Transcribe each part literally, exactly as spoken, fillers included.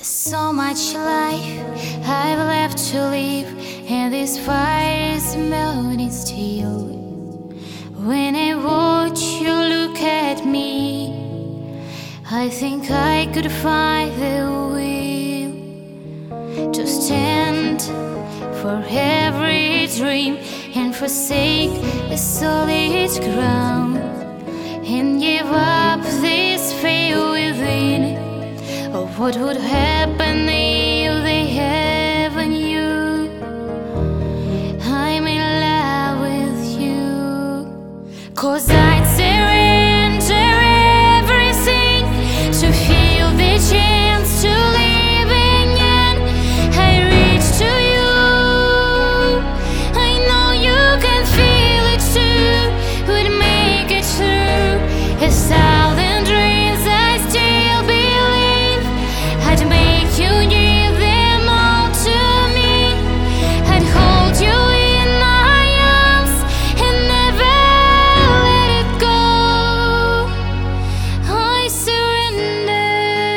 So much life I've left to live, and this fire is melting still. When I watch you look at me, I think I could find the will to stand for every dream and forsake the solid ground, and give up this fear within of what would happen if they ever knew I'm in love with you. 'Cause I'd surrender everything to feel the chance to live again. I reach to you, I know you can feel it too. Would make it true. A thousand dreams I still believe. I'd make you give them all to me. I'd hold you in my arms and never let it go. I surrender.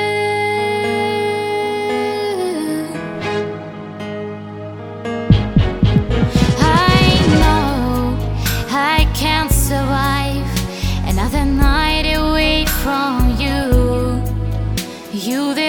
I know I can't survive another night away from you. You, the